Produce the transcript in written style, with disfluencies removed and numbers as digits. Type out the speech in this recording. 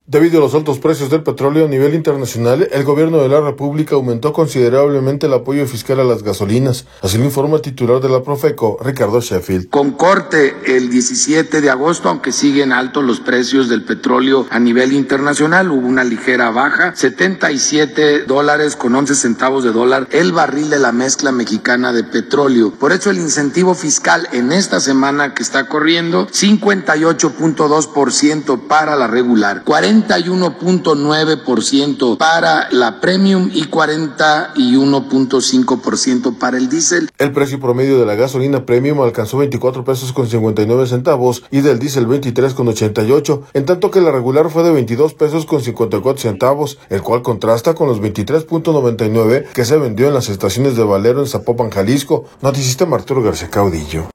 Debido a los altos precios del petróleo a nivel internacional, el gobierno de la República aumentó considerablemente el apoyo fiscal a las gasolinas. Así lo informa el titular de la Profeco, Ricardo Sheffield. Con corte el 17 de agosto, aunque siguen altos los precios del petróleo a nivel internacional, hubo una ligera baja, $77.11 el barril de la mezcla mexicana de petróleo. Por eso el incentivo fiscal en esta semana que está corriendo, 58.2% para la regular, 41.9% para la premium y 41.5% para el diésel. El precio promedio de la gasolina premium alcanzó 24 pesos con 59 centavos y del diésel 23 con 88, en tanto que la regular fue de 22 pesos con 54 centavos, el cual contrasta con los 23.99 que se vendió en las estaciones de Valero en Zapopan, Jalisco. Noticista Arturo García Caudillo.